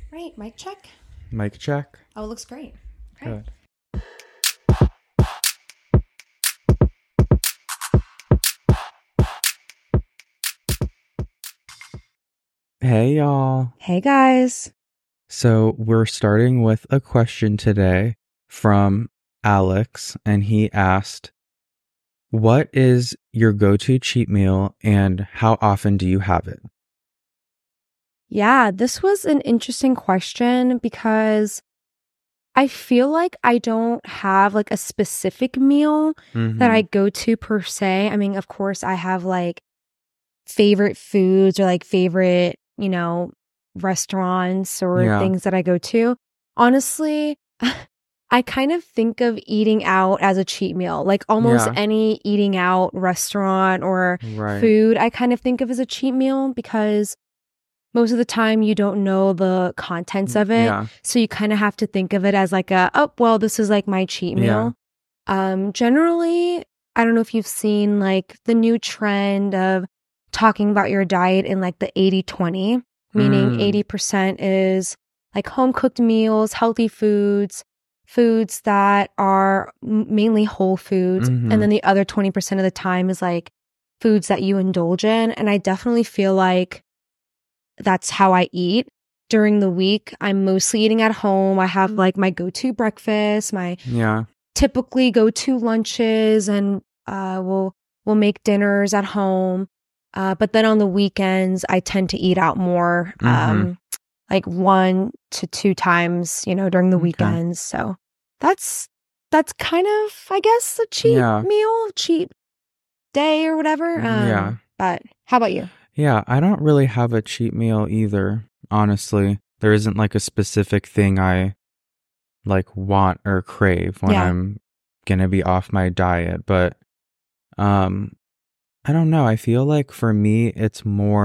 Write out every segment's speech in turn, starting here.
Right, mic check. Mic check. Oh, it looks great. Okay. Good. Hey, y'all. Hey, guys. So we're starting with a question today from Alex, and he asked, what is your go-to cheat meal and how often do you have it? Yeah, this was an interesting question because I feel like I don't have like a specific meal that I go to per se. I mean, of course, I have like favorite foods or like favorite, restaurants or Yeah. things that I go to. Honestly, I kind of think of eating out as a cheat meal. Like almost Yeah. any eating out restaurant or Right. food, I kind of think of as a cheat meal because most of the time you don't know the contents of it. Yeah. So you kind of have to think of it as like this is like my cheat meal. Generally, I don't know if you've seen like the new trend of talking about your diet in like the 80-20, meaning 80% is like home cooked meals, healthy foods that are mainly whole foods. And then the other 20% of the time is like foods that you indulge in. And I definitely feel like that's how I eat. During the week, I'm mostly eating at home. I have like my go-to breakfast, my typically go-to lunches, and we'll make dinners at home. But then on the weekends, I tend to eat out more, like 1 to 2 times, during the weekends. So that's kind of, I guess, a cheat meal, cheat day or whatever. But how about you? Yeah, I don't really have a cheat meal either, honestly. There isn't like a specific thing I like want or crave when I'm gonna be off my diet, but I don't know. I feel like for me it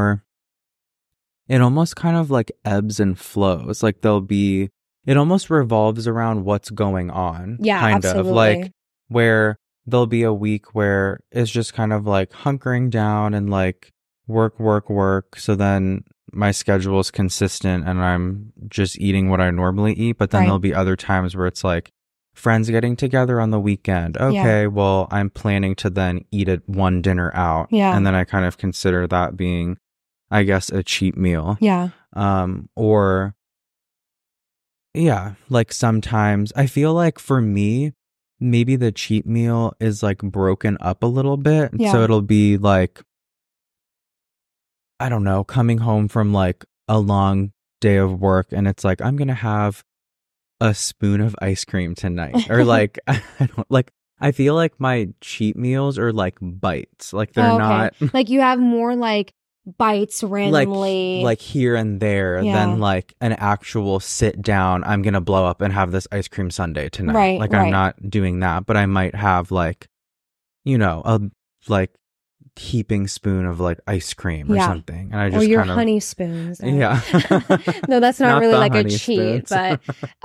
almost kind of like ebbs and flows. Like it almost revolves around what's going on. Yeah, kind absolutely. of like where there'll be a week where it's just kind of like hunkering down and like work. So then my schedule is consistent and I'm just eating what I normally eat. But then there'll be other times where it's like friends getting together on the weekend. Okay, well, I'm planning to then eat one dinner out. Yeah. And then I kind of consider that being, I guess, a cheat meal. Yeah. Like sometimes I feel like for me, maybe the cheat meal is like broken up a little bit. Yeah. So it'll be like, I don't know, coming home from like a long day of work and it's like, I'm going to have a spoon of ice cream tonight. Or like, I feel like my cheat meals are like bites. Like they're not like you have more like bites randomly, like here and there than like an actual sit down, I'm gonna blow up and have this ice cream sundae tonight. I'm not doing that, but I might have like, a like heaping spoon of like ice cream or something, and I just your honey spoons. Yeah. No, that's not really like a spoons. cheat, but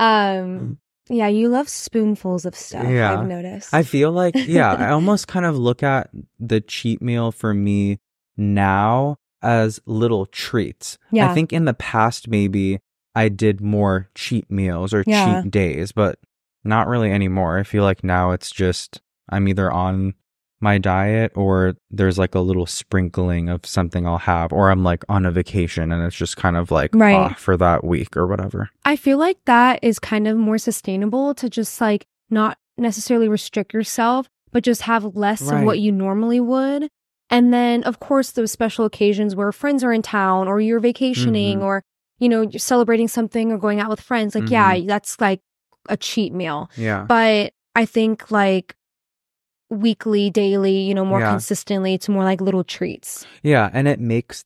yeah, you love spoonfuls of stuff. Yeah. I've noticed. I feel like I almost kind of look at the cheat meal for me now as little treats. I think in the past maybe I did more cheat meals or cheat days, but not really anymore. I feel like now it's just I'm either on my diet or there's like a little sprinkling of something I'll have, or I'm like on a vacation and it's just kind of like off for that week or whatever. I feel like that is kind of more sustainable to just like not necessarily restrict yourself, but just have less of what you normally would. And then, of course, those special occasions where friends are in town or you're vacationing or, you're celebrating something or going out with friends. Like, that's like a cheat meal. Yeah. But I think like weekly, daily, more consistently, it's more like little treats. Yeah. And it makes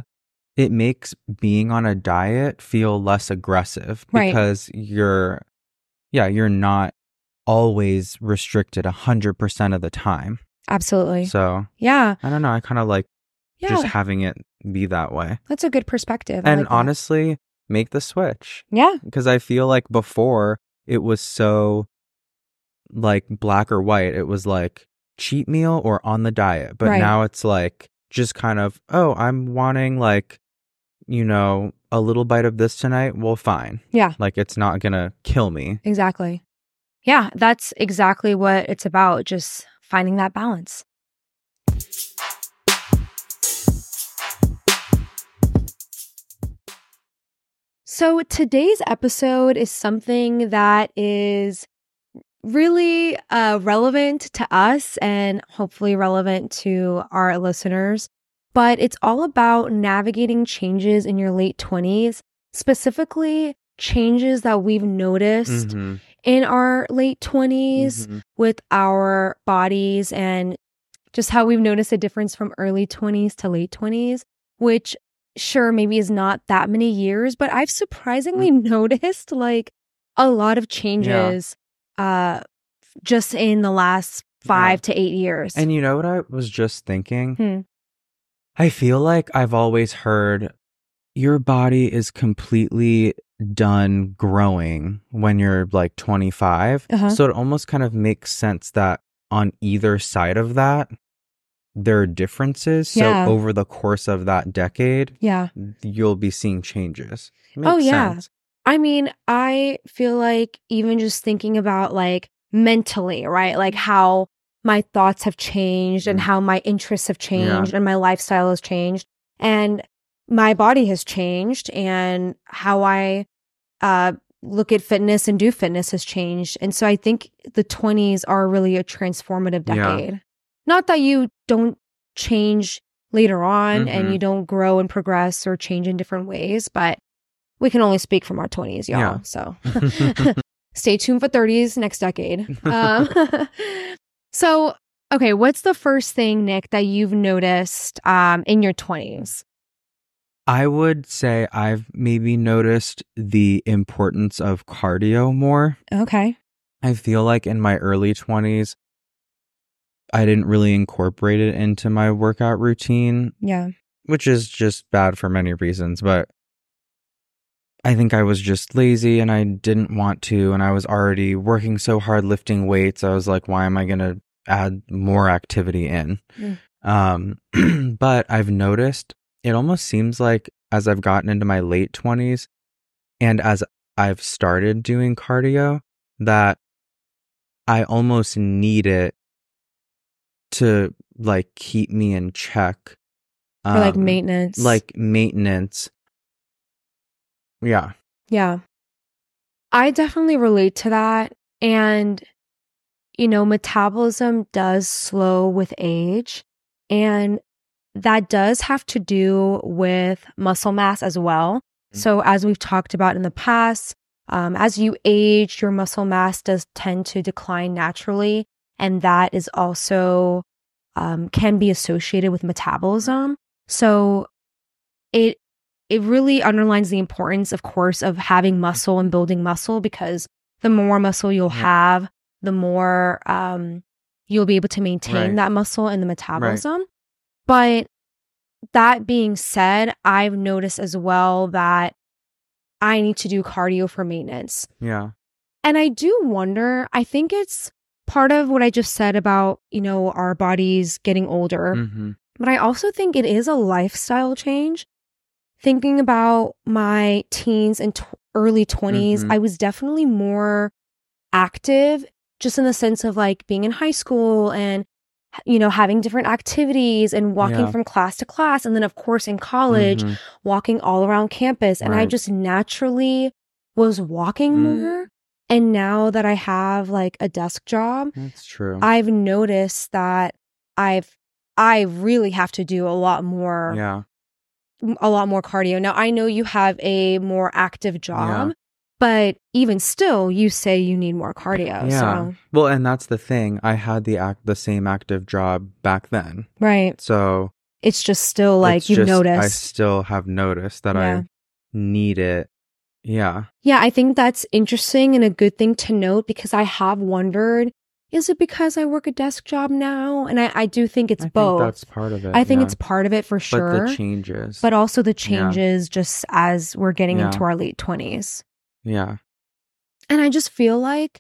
being on a diet feel less aggressive because you're not always restricted 100% of the time. Absolutely. So, yeah. I don't know. I kind of like just having it be that way. That's a good perspective. And honestly, make the switch. Yeah. Because I feel like before it was so like black or white. It was like cheat meal or on the diet. But now it's like just kind of, I'm wanting like a little bite of this tonight, well, fine. Yeah. Like, it's not going to kill me. Exactly. Yeah, that's exactly what it's about, just finding that balance. So today's episode is something that is really relevant to us and hopefully relevant to our listeners. But it's all about navigating changes in your late 20s, specifically changes that we've noticed in our late 20s with our bodies, and just how we've noticed a difference from early 20s to late 20s, which sure, maybe is not that many years, but I've surprisingly noticed like a lot of changes just in the last 5 to 8 years. And you know what I was just thinking? I feel like I've always heard your body is completely done growing when you're like 25. So it almost kind of makes sense that on either side of that, there are differences. So over the course of that decade, you'll be seeing changes. Makes sense. I mean, I feel like even just thinking about like mentally, right? Like how my thoughts have changed and how my interests have changed and my lifestyle has changed and my body has changed and how I look at fitness and do fitness has changed. And so I think the 20s are really a transformative decade. Not that you don't change later on and you don't grow and progress or change in different ways, but we can only speak from our 20s, y'all. Yeah. So stay tuned for 30s next decade. So, okay, what's the first thing, Nick, that you've noticed in your 20s? I would say I've maybe noticed the importance of cardio more. Okay. I feel like in my early 20s, I didn't really incorporate it into my workout routine. Yeah. Which is just bad for many reasons, but I think I was just lazy and I didn't want to, and I was already working so hard lifting weights. I was like, why am I going to add more activity in? But I've noticed it almost seems like as I've gotten into my late 20s and as I've started doing cardio that I almost need it to like keep me in check. For like maintenance. Like maintenance. Yeah. Yeah. I definitely relate to that. And, metabolism does slow with age. And that does have to do with muscle mass as well. So as we've talked about in the past, as you age, your muscle mass does tend to decline naturally. And that is also can be associated with metabolism. So it really underlines the importance, of course, of having muscle and building muscle, because the more muscle you'll have, the more you'll be able to maintain that muscle and the metabolism. But that being said, I've noticed as well that I need to do cardio for maintenance. Yeah. And I do wonder, I think it's part of what I just said about, our bodies getting older. But I also think it is a lifestyle change. Thinking about my teens and early 20s, I was definitely more active, just in the sense of like being in high school and, having different activities and walking from class to class. And then, of course, in college, walking all around campus. And I just naturally was walking more. And now that I have like a desk job, that's true. I've noticed that I really have to do a lot more cardio. Now, I know you have a more active job, but even still, you say you need more cardio. Yeah. So. Well, and that's the thing. I had the same active job back then. Right. So it's just still like you've noticed. I still have noticed that I need it. Yeah. Yeah, I think that's interesting and a good thing to note, because I have wondered, is it because I work a desk job now? And I do think it's both. Think that's part of it. I think it's part of it for sure. But the changes. But also the changes just as we're getting into our late 20s. Yeah. And I just feel like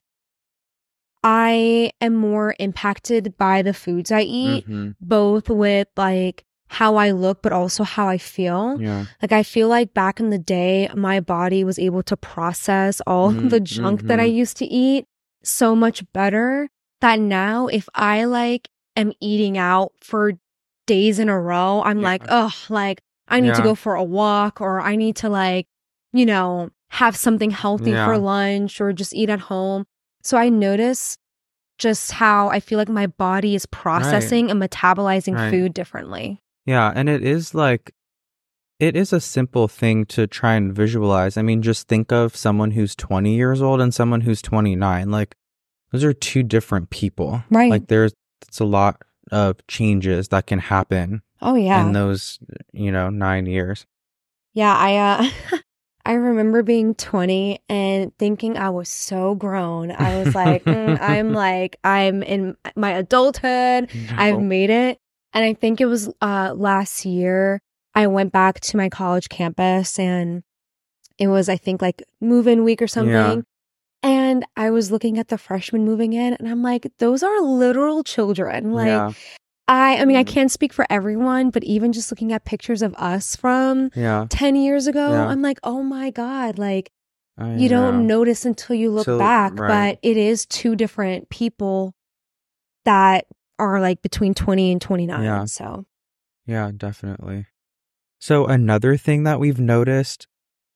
I am more impacted by the foods I eat, both with like how I look, but also how I feel. Yeah. Like, I feel like back in the day, my body was able to process all the junk that I used to eat so much better that now if I like am eating out for days in a row, I'm like, oh, like I need to go for a walk, or I need to like, you know, have something healthy for lunch, or just eat at home. So I notice just how I feel like my body is processing and metabolizing food differently. Yeah. And it is a simple thing to try and visualize. I mean, just think of someone who's 20 years old and someone who's 29. Like, those are two different people. Right. Like, it's a lot of changes that can happen. Oh, yeah. In those, 9 years. Yeah. I remember being 20 and thinking I was so grown. I was like, I'm in my adulthood. No. I've made it. And I think it was last year I went back to my college campus, and it was, I think, like move-in week or something. Yeah. And I was looking at the freshmen moving in, and I'm like, those are literal children. Like, I mean, I can't speak for everyone, but even just looking at pictures of us from 10 years ago, I'm like, oh my God, like, you don't notice until you look back, but it is two different people that are like between 20 and 29. Yeah. So, yeah, definitely. So another thing that we've noticed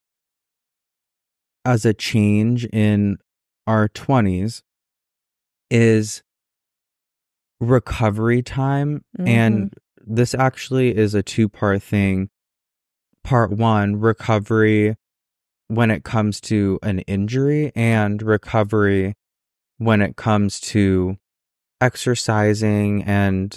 as a change in our 20s is recovery time. And this actually is a two-part thing. Part one, recovery when it comes to an injury, and recovery when it comes to exercising and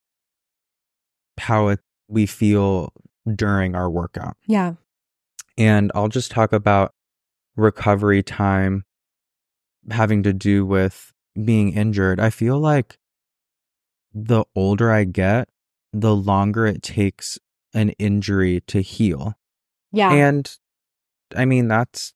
how we feel during our workout. Yeah. And I'll just talk about recovery time having to do with being injured. I feel like the older I get, the longer it takes an injury to heal. Yeah. And I mean, that's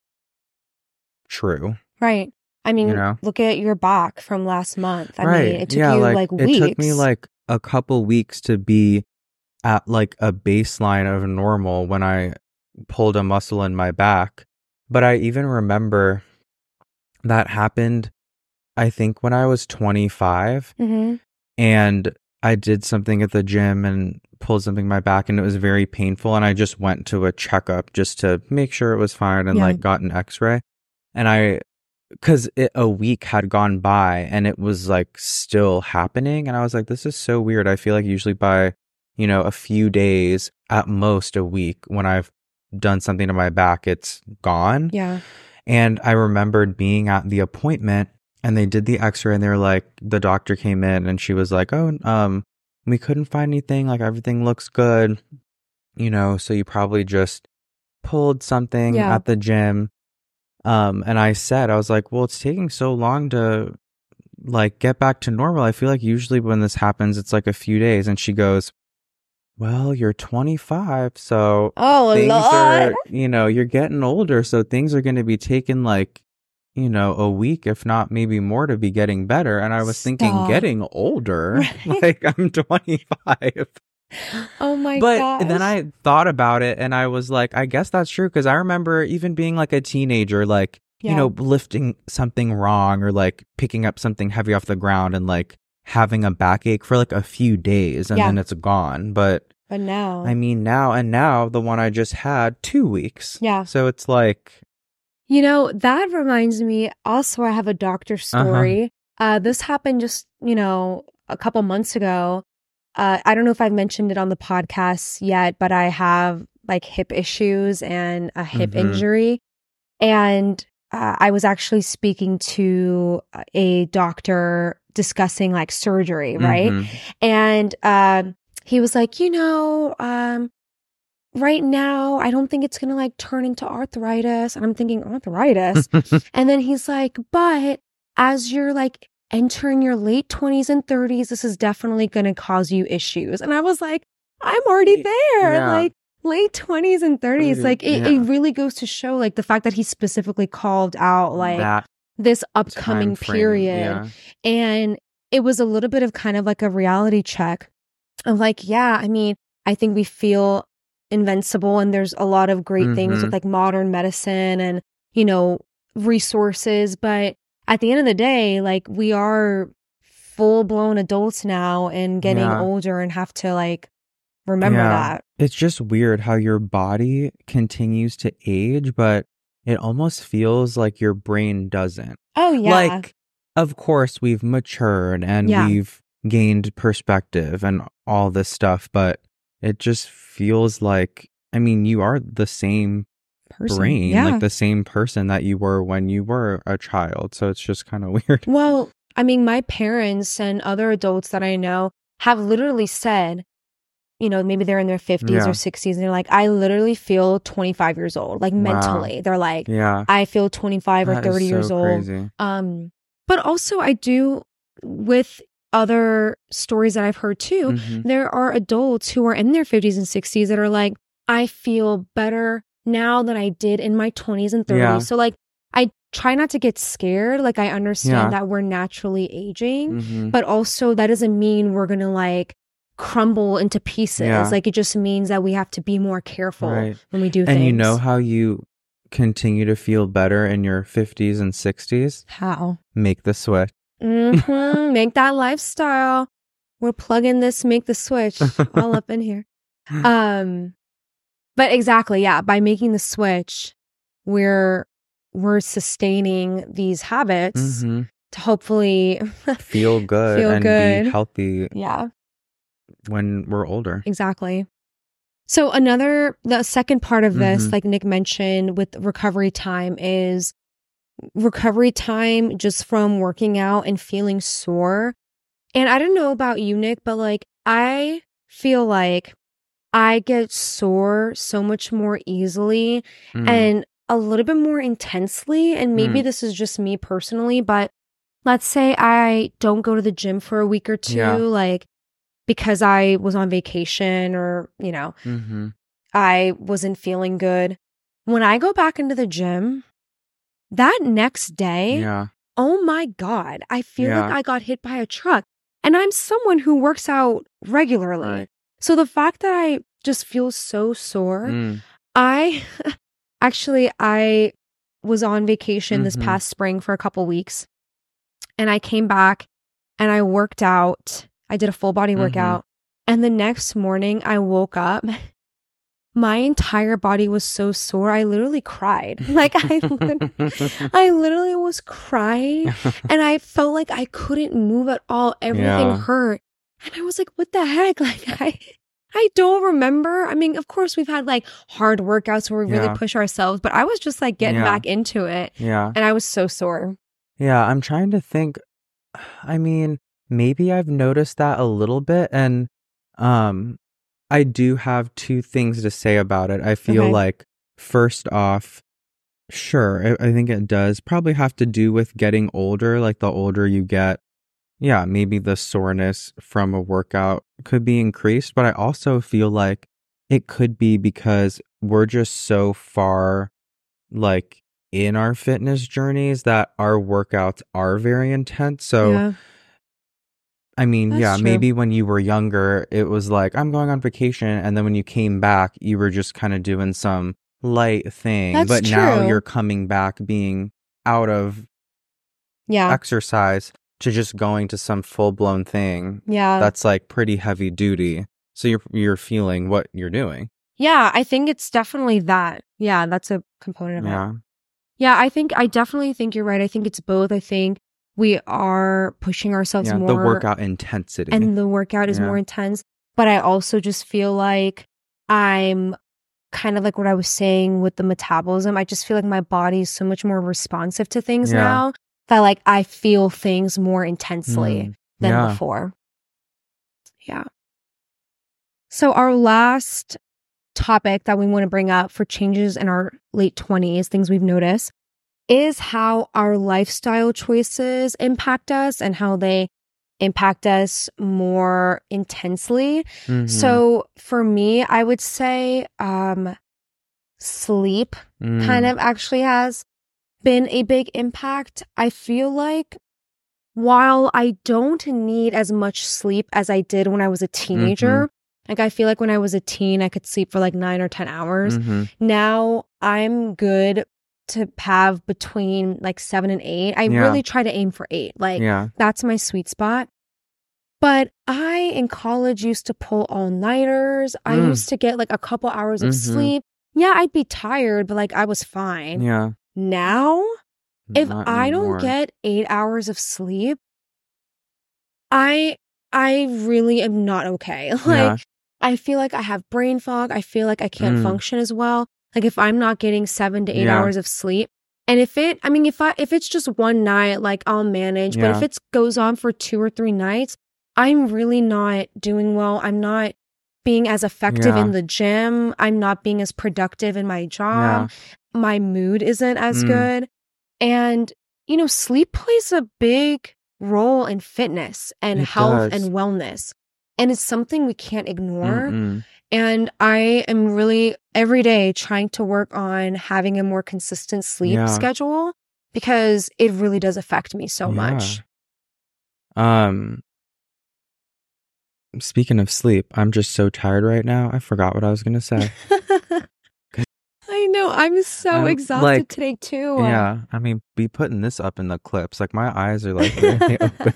true. Right. I mean, look at your back from last month. I mean, it took you like weeks. It took me like a couple weeks to be at like a baseline of normal when I pulled a muscle in my back. But I even remember that happened, I think, when I was 25. And I did something at the gym and pulled something in my back, and it was very painful. And I just went to a checkup just to make sure it was fine, and like got an x-ray. And because a week had gone by and it was like still happening. And I was like, this is so weird. I feel like usually by, a few days, at most a week, when I've done something to my back, it's gone. Yeah. And I remembered being at the appointment, and they did the x-ray, and they were like, the doctor came in and she was like, oh, we couldn't find anything. Like, everything looks good, so you probably just pulled something at the gym. And I was like, well, it's taking so long to like get back to normal. I feel like usually when this happens, it's like a few days. And she goes, well, you're 25. So things are, you're getting older. So things are going to be taking like, a week, if not maybe more, to be getting better. And I was thinking, getting older, like I'm 25. Oh my god! But then I thought about it, and I was like, I guess that's true, because I remember even being like a teenager, like lifting something wrong or like picking up something heavy off the ground and like having a backache for like a few days, and then it's gone. But now, I mean, now the one I just had 2 weeks. Yeah. So it's like, that reminds me. Also, I have a doctor story. This happened just a couple months ago. I don't know if I've mentioned it on the podcast yet, but I have like hip issues and a hip injury. And I was actually speaking to a doctor discussing like surgery, right? And he was like, right now, I don't think it's going to like turn into arthritis. And I'm thinking, arthritis? And then he's like, but as you're like entering your late 20s and 30s, this is definitely going to cause you issues. And I was like, I'm already there. Yeah. Like late 20s and 30s. Like it really goes to show like the fact that he specifically called out like this upcoming period. Yeah. And it was a little bit of kind of like a reality check of like, yeah, I mean, I think we feel invincible, and there's a lot of great things with like modern medicine and, you know, resources. But at the end of the day, like, we are full-blown adults now and getting older and have to like remember that. It's just weird how your body continues to age, but it almost feels like your brain doesn't. Oh, yeah. Like, of course, we've matured and we've gained perspective and all this stuff, but it just feels like, I mean, you are the same brain, like the same person that you were when you were a child. So it's just kind of weird. Well, I mean, my parents and other adults that I know have literally said, you know, maybe they're in their 50s or 60s, and they're like, I literally feel 25 years old, like mentally. They're like, I feel 25 or 30 years old. But also I do, with other stories that I've heard too, there are adults who are in their 50s and 60s that are like, I feel better now than I did in my 20s and 30s. So like, I try not to get scared. Like, I understand that we're naturally aging, but also that doesn't mean we're going to like crumble into pieces. Like, it just means that we have to be more careful when we do things. And you know how you continue to feel better in your 50s and 60s? How? Make the switch. Make that lifestyle. We're plugging this, make the switch all up in here. But exactly, by making the switch, we're sustaining these habits to hopefully feel good be healthy. When we're older. Exactly. So the second part of this, like Nick mentioned with recovery time, is recovery time just from working out and feeling sore. And I don't know about you, Nick, but like, I feel like I get sore so much more easily and a little bit more intensely. And maybe this is just me personally, but let's say I don't go to the gym for a week or two, like, because I was on vacation or, you know, I wasn't feeling good. When I go back into the gym, that next day, oh my God, I feel like I got hit by a truck. And I'm someone who works out regularly. So the fact that I just feel so sore, I was on vacation this past spring for a couple weeks, and I came back and I worked out. I did a full body workout, and the next morning I woke up, my entire body was so sore. I literally cried. Like, I literally was crying, and I felt like I couldn't move at all. Everything hurt. And I was like, what the heck? Like, I don't remember. I mean, of course, we've had like hard workouts where we really push ourselves, but I was just like getting back into it. And I was so sore. Yeah, I'm trying to think. I mean, maybe I've noticed that a little bit. And I do have two things to say about it. I feel like, first off, sure, I think it does probably have to do with getting older. Like, the older you get, maybe the soreness from a workout could be increased. But I also feel like it could be because we're just so far, like, in our fitness journeys that our workouts are very intense. So, I mean, that's true. Maybe when you were younger, it was like, I'm going on vacation. And then when you came back, you were just kind of doing some light thing. But now you're coming back being out of exercise to just going to some full-blown thing. That's like pretty heavy duty. So you're feeling what you're doing. Yeah, I think it's definitely that. Yeah, that's a component of it. Yeah, I definitely think you're right. I think it's both. I think we are pushing ourselves more. The workout intensity. And the workout is more intense. But I also just feel like I'm kind of like what I was saying with the metabolism. I just feel like my body is so much more responsive to things now that like I feel things more intensely than before. Yeah. So our last topic that we want to bring up for changes in our late 20s, things we've noticed, is how our lifestyle choices impact us and how they impact us more intensely. So for me, I would say sleep kind of actually has been a big impact. I feel like while I don't need as much sleep as I did when I was a teenager, Like, I feel like when I was a teen, I could sleep for like 9 or 10 hours. Now I'm good to have between like 7 and 8. I really try to aim for 8. Like, that's my sweet spot. But I, in college, used to pull all-nighters. I used to get like a couple hours of sleep. Yeah, I'd be tired, but like I was fine. Yeah. Now, if I don't get 8 hours of sleep, I really am not okay. Like, I feel like I have brain fog. I feel like I can't function as well. Like, if I'm not getting 7 to 8 hours of sleep, and if it's just one night, like, I'll manage. But if it goes on for 2 or 3 nights, I'm really not doing well. I'm not being as effective in the gym. I'm not being as productive in my job. My mood isn't as good. And, you know, sleep plays a big role in fitness and health and wellness. And it's something we can't ignore. And I am really every day trying to work on having a more consistent sleep schedule, because it really does affect me so much. Speaking of sleep, I'm just so tired right now. I forgot what I was going to say. I know. I'm so exhausted today too. Yeah. I mean, be putting this up in the clips. Like, my eyes are like really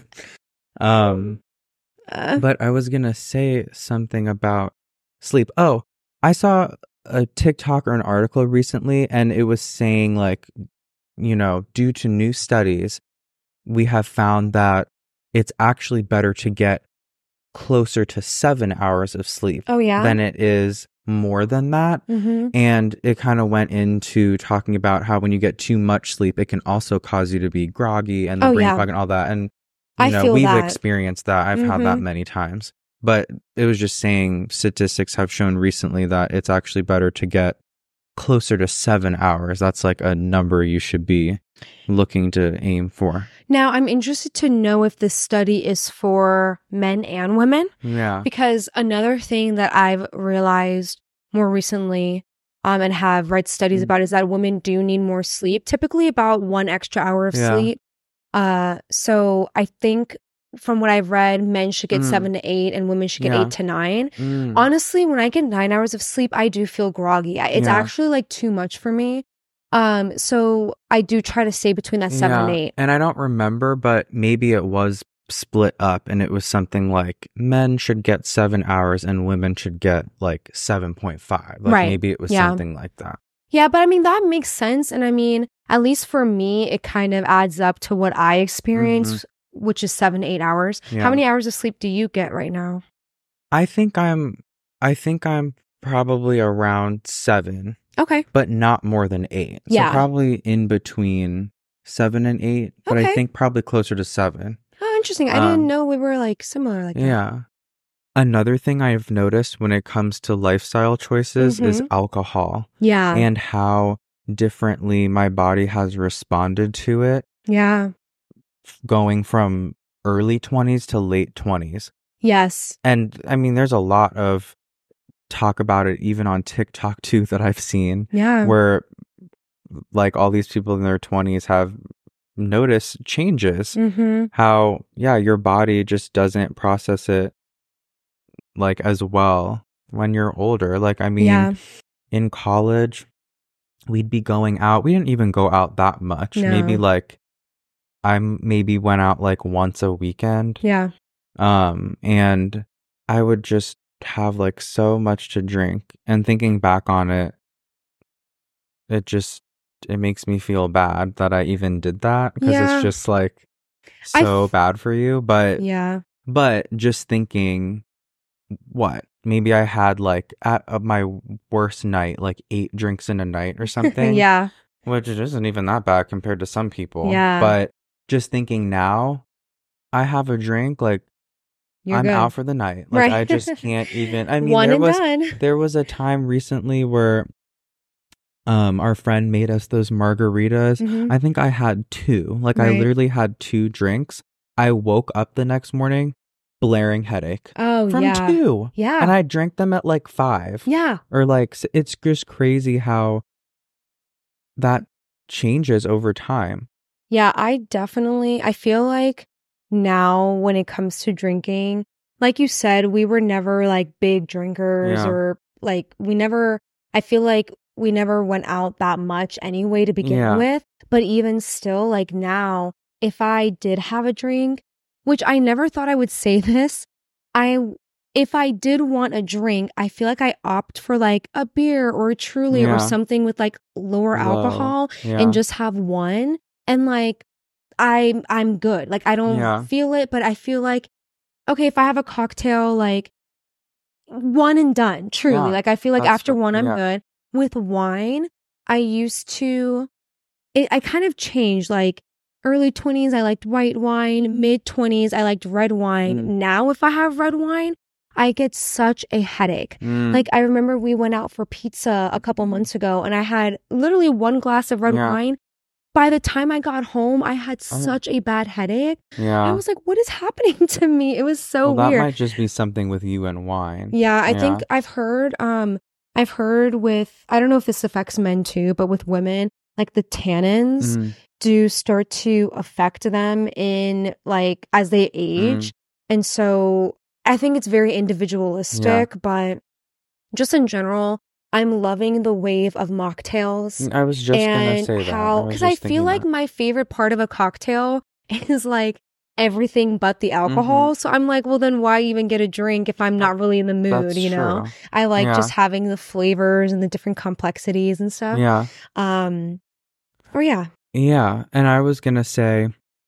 open. But I was going to say something about sleep. Oh, I saw a TikTok or an article recently, and it was saying, like, you know, due to new studies, we have found that it's actually better to get closer to 7 hours of sleep than it is more than that. And it kind of went into talking about how when you get too much sleep, it can also cause you to be groggy and the brain fog and all that. And you know, we've experienced that. I've had that many times. But it was just saying statistics have shown recently that it's actually better to get closer to 7 hours. That's like a number you should be looking to aim for. Now, I'm interested to know if this study is for men and women. Yeah. Because another thing that I've realized more recently and have read studies about is that women do need more sleep, typically about 1 extra hour of sleep. So I think from what I've read, men should get 7 to 8 and women should get 8 to 9. Honestly, when I get 9 hours of sleep, I do feel groggy. It's actually like too much for me. So I do try to stay between that 7 and 8. And I don't remember, but maybe it was split up and it was something like men should get 7 hours and women should get like 7.5. Like, maybe it was something like that. Yeah, but I mean, that makes sense. And I mean, at least for me, it kind of adds up to what I experience, which is 7 to 8 hours. How many hours of sleep do you get right now? I think I'm probably around 7. Okay. But not more than 8. So probably in between 7 and 8, but I think probably closer to 7. Oh, interesting. I didn't know we were like similar like that. Yeah. Another thing I've noticed when it comes to lifestyle choices is alcohol. Yeah. And how differently my body has responded to it. Yeah. Going from early 20s to late 20s. Yes. And I mean, there's a lot of talk about it even on TikTok too that I've seen. Yeah. Where like all these people in their 20s have noticed changes. How, your body just doesn't process it like as well when you're older. Like, I mean, in college, we'd be going out. We didn't even go out that much. No. Maybe like I maybe went out like once a weekend. Yeah. And I would just have like so much to drink, and thinking back on it, it makes me feel bad that I even did that, because it's just like so bad for you. But just thinking, what, maybe I had like at my worst night like 8 drinks in a night or something. Which isn't even that bad compared to some people. But just thinking now, I have a drink, like I'm out for the night. Like, I just can't even. I mean, there was a time recently where our friend made us those margaritas. I think I had 2. Like, I literally had 2 drinks. I woke up the next morning, blaring headache. Oh, from 2. Yeah. And I drank them at like 5. Yeah. Or like, it's just crazy how that changes over time. Yeah, I feel like now when it comes to drinking, like you said, we were never like big drinkers or like I feel like we never went out that much anyway to begin with. But even still, like now, if I did have a drink, which I never thought I would say this, if I did want a drink, I feel like I opt for like a beer or a Truly or something with like lower alcohol and just have one. And like, I'm good. Like, I don't feel it, but I feel like, okay, if I have a cocktail, like one and done, truly. Like, I feel like after one, I'm good. With wine, I kind of changed. Like, early 20s, I liked white wine. Mid 20s, I liked red wine. Now, if I have red wine, I get such a headache. Like, I remember we went out for pizza a couple months ago and I had literally one glass of red wine. By the time I got home, I had such a bad headache. I was like, what is happening to me? It was so weird. That might just be something with you and wine. Yeah, I think I've heard with, I don't know if this affects men too, but with women, like the tannins do start to affect them in like as they age. And so I think it's very individualistic, but just in general, I'm loving the wave of mocktails. I was just going to say that. Because I feel like my favorite part of a cocktail is like everything but the alcohol. So I'm like, well, then why even get a drink if I'm not really in the mood, That's you know? true. I like just having the flavors and the different complexities and stuff. Yeah. Yeah. And I was going to say,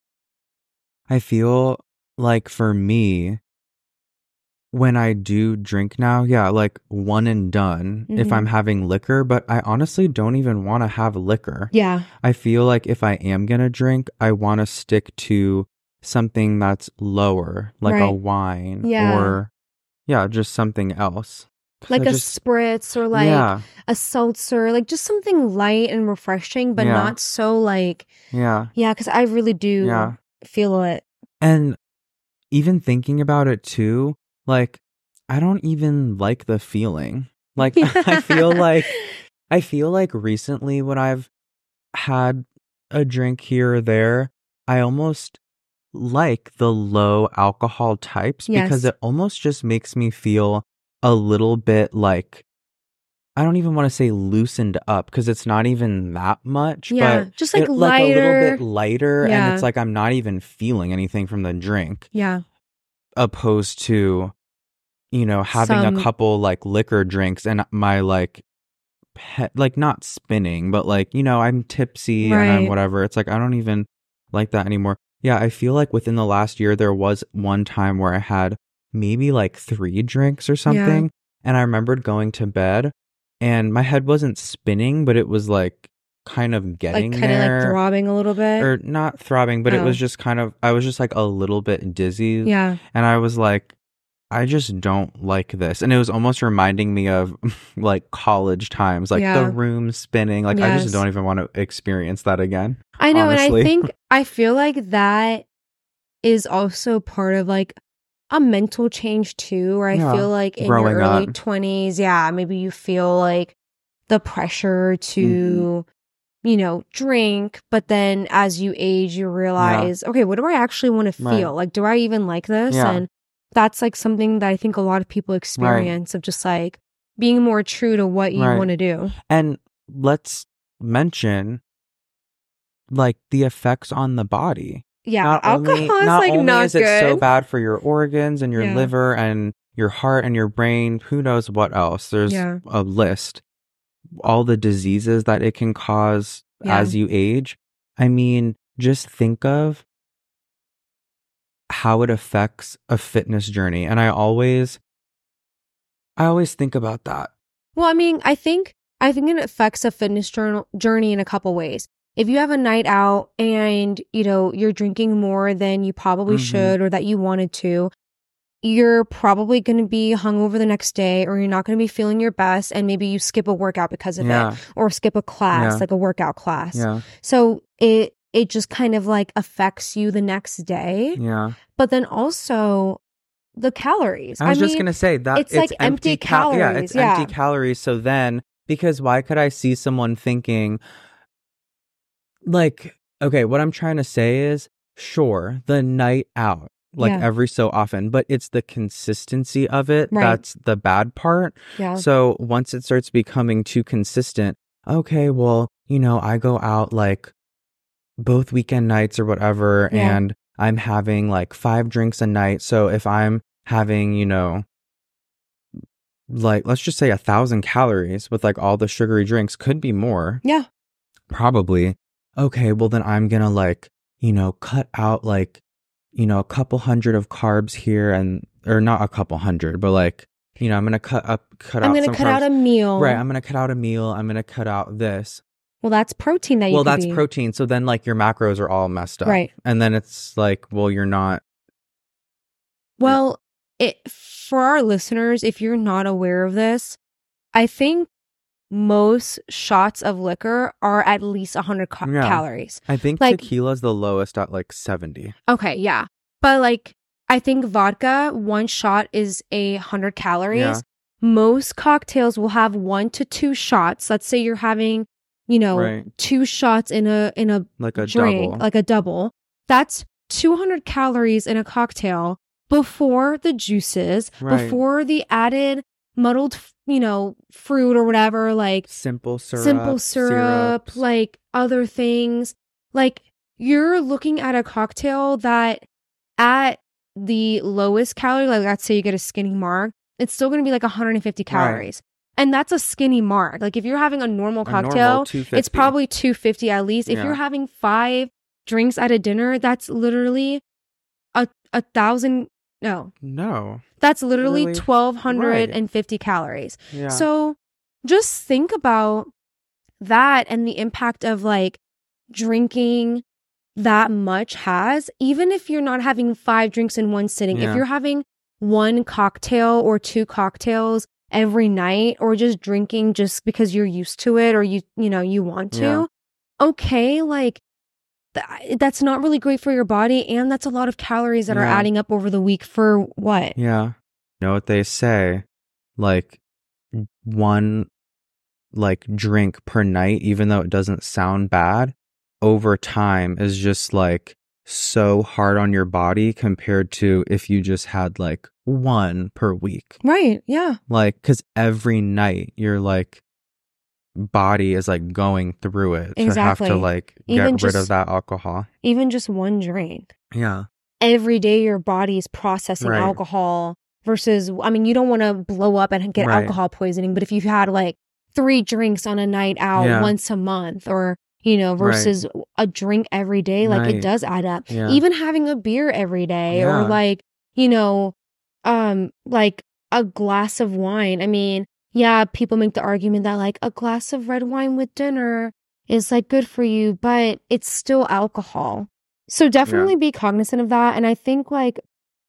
I feel like for me, when I do drink now, like one and done if I'm having liquor, but I honestly don't even want to have liquor. Yeah. I feel like if I am going to drink, I want to stick to something that's lower, like a wine or just something else. Like a spritz or like a seltzer, like just something light and refreshing, but not so like, because I really do feel it. And even thinking about it too, like, I don't even like the feeling. Like, I feel like recently when I've had a drink here or there, I almost like the low alcohol types because it almost just makes me feel a little bit like, I don't even want to say loosened up because it's not even that much, but just like lighter, like a little bit lighter, and it's like I'm not even feeling anything from the drink. Yeah. Opposed to, having a couple like liquor drinks and my like not spinning, but like, I'm tipsy and I'm whatever. It's like, I don't even like that anymore. Yeah. I feel like within the last year, there was one time where I had maybe like 3 drinks or something. And I remembered going to bed and my head wasn't spinning, but it was like kind of getting like, kind of like throbbing a little bit, or not throbbing, but it was just kind of, I was just like a little bit dizzy. Yeah. And I was like, I just don't like this. And it was almost reminding me of like college times, like the room spinning. Like, I just don't even want to experience that again. I know. Honestly. And I feel like that is also part of like a mental change too, where I feel like in your early 20s, maybe you feel like the pressure to, drink. But then as you age, you realize, okay, what do I actually want to feel? Like, do I even like this? And that's like something that I think a lot of people experience of just like being more true to what you want to do. And let's mention like the effects on the body. Yeah, alcohol is like not is good. It so bad for your organs and your liver and your heart and your brain. Who knows what else? There's a list. All the diseases that it can cause as you age. I mean, just think of how it affects a fitness journey. And I always think about that. Well, I mean, I think it affects a fitness journey in a couple ways. If you have a night out and, you're drinking more than you probably should or that you wanted to, you're probably going to be hungover the next day, or you're not going to be feeling your best. And maybe you skip a workout because of it, or skip a class, like a workout class. Yeah. So it just kind of like affects you the next day. Yeah. But then also the calories. I was just going to say that it's like empty calories. Yeah, it's empty calories. So then, because why could I see someone thinking like, okay, what I'm trying to say is, sure, the night out, like every so often, but it's the consistency of it that's the bad part. So once it starts becoming too consistent, okay, well, you know, I go out like both weekend nights or whatever, and I'm having like 5 drinks a night. So if I'm having, you know, like, let's just say 1,000 calories with like all the sugary drinks, could be more. Yeah. Probably. Okay, well then I'm gonna like, you know, cut out like, you know, a couple hundred of carbs here, and or not a couple hundred, but like, you know, I'm gonna cut out a meal. Right, I'm gonna cut out a meal. I'm gonna cut out this. Well, that's protein that you. Well, that's protein. So then like your macros are all messed up. Right. And then it's like, well, you're not. Well, for our listeners, if you're not aware of this, I think most shots of liquor are at least 100 calories. I think like, tequila's the lowest at like 70. Okay, yeah. But like, I think vodka, one shot is 100 calories. Yeah. Most cocktails will have 1 to 2 shots. Let's say you're having, you know, 2 shots in a like a drink, double. like a double. That's 200 calories in a cocktail before the juices, before the added muddled, you know, fruit or whatever, like simple syrup, like other things. Like, you're looking at a cocktail that at the lowest calorie, like let's say you get a skinny mark, it's still going to be like 150 calories. And that's a skinny mark. Like if you're having a normal cocktail, it's probably 250 at least. If you're having 5 drinks at a dinner, that's literally 1,000. No. That's literally 1,250 calories. Yeah. So just think about that and the impact of like drinking that much has, even if you're not having 5 drinks in one sitting. If you're having 1 cocktail or 2 cocktails every night, or just drinking just because you're used to it, or you know, you want to, okay, like that's not really great for your body, and that's a lot of calories that are adding up over the week for what? Yeah. You know what they say, like 1 like drink per night, even though it doesn't sound bad, over time is just like so hard on your body compared to if you just had like 1 per week. Right. Yeah. Like, because every night your like body is like going through it to have to like get rid of that alcohol. Even just 1 drink. Yeah. Every day your body is processing alcohol versus, I mean, you don't want to blow up and get alcohol poisoning, but if you've had like 3 drinks on a night out once a month, or you know, versus a drink every day, like it does add up. Yeah. Even having a beer every day, or like, you know, like a glass of wine. I mean, yeah, people make the argument that like a glass of red wine with dinner is like good for you, but it's still alcohol. So definitely be cognizant of that. And I think like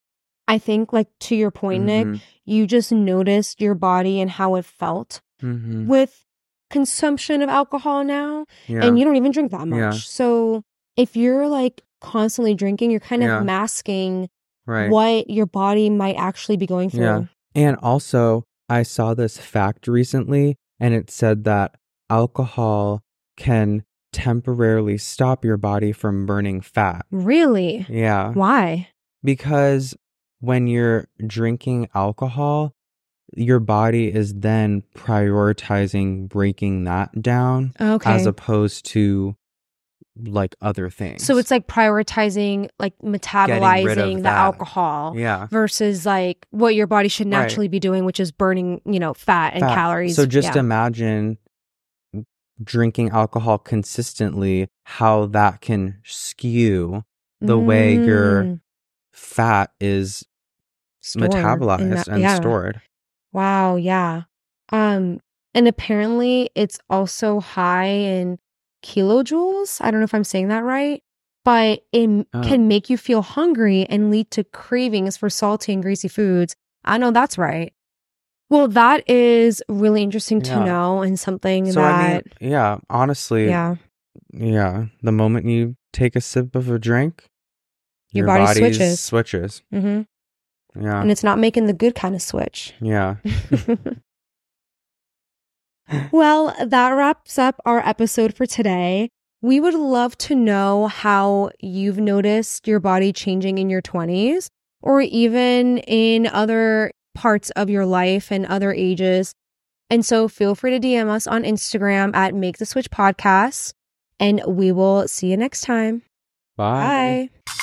to your point, Nick, you just noticed your body and how it felt with consumption of alcohol now, and you don't even drink that much. So if you're like constantly drinking, you're kind of masking what your body might actually be going through. And also, I saw this fact recently, and it said that alcohol can temporarily stop your body from burning fat. Really? Yeah. Why? Because when you're drinking alcohol, your body is then prioritizing breaking that down as opposed to like other things. So it's like prioritizing like metabolizing the alcohol versus like what your body should naturally be doing, which is burning, you know, fat and calories. So just imagine drinking alcohol consistently, how that can skew the way your fat is metabolized and stored. Wow, yeah. And apparently it's also high in kilojoules. I don't know if I'm saying that right, but it can make you feel hungry and lead to cravings for salty and greasy foods. I know that's right. Well, that is really interesting to know, and something that... I mean, honestly, the moment you take a sip of a drink, your body switches. Mm-hmm. Yeah. And it's not making the good kind of switch. Yeah. Well, that wraps up our episode for today. We would love to know how you've noticed your body changing in your 20s. or even in other parts of your life and other ages. And so feel free to DM us on Instagram at Make the Switch Podcast, and we will see you next time. Bye. Bye.